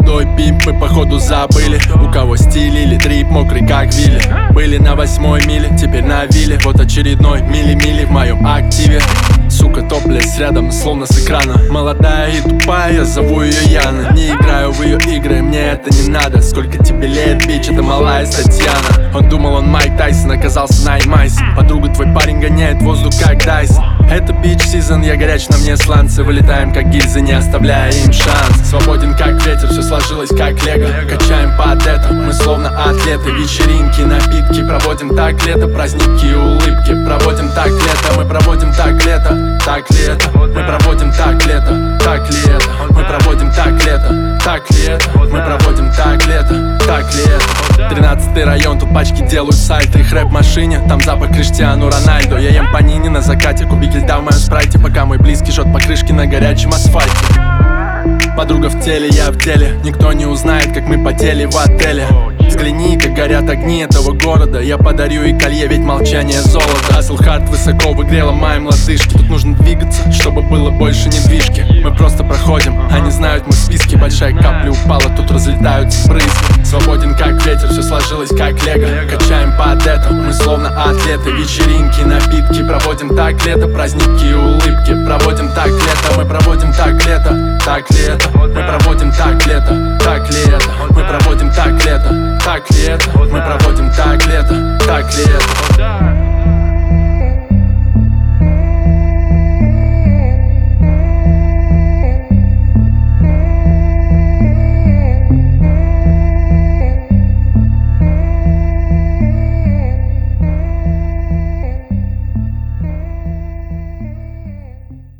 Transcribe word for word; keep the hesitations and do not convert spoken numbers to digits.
Молодой пимп, мы походу забыли, у кого стиль или трип мокрый как Вилли. Были на восьмой миле, теперь на вилле. Вот очередной мили-мили в моем активе. Сука, топлес рядом, словно с экрана. Молодая и тупая, я зову ее Яна. Не играю в ее игры, мне это не надо. Сколько тебе лет, бич, это малая Татьяна. Он думал, он Майк Тайсон, оказался Найт Майсон. Подруга, твой парень гоняет воздух как Дайсон. Это бич сезон, я горяч, на мне сланцы. Вылетаем как гильзы, не оставляя им шанс. Свободен как ветер, все сложилось как лего. Качаем под это, мы словно атлеты. Вечеринки, напитки, проводим так лето. Праздники и улыбки, проводим так лето. Мы проводим так лето, так лето. Мы проводим так лето, так лето. Мы проводим так лето, так лето. Мы проводим так лето, так лето. Тринадцатый район, тут пачки делают сальто. Их рэп в машине, там запах Криштиану Рональдо. Я ем панини на закате, кубики льда в моем спрайте. Пока мой близкий жжет покрышки на горячем асфальте. Подруга в теле, я в деле. Никто не узнает, как мы потели в отеле. Взгляни, как горят огни этого города. Я подарю и колье, ведь молчание золото. Аслхард высоко в игре, ломаем лодыжки. Тут нужно двигаться, чтобы было больше недвижки. Мы просто проходим, они знают мы в списке. Большая капля упала, тут разлетаются брызги. Свободен как ветер, все сложилось как лего. Качаем под это, мы словно атлеты. Вечеринки, напитки, проводим так лето. Праздники и улыбки, проводим так лето. Мы проводим так лето, так лето. Мы проводим так лето, так лето. Мы проводим так лето, так лето. Мы проводим так лето, так лето.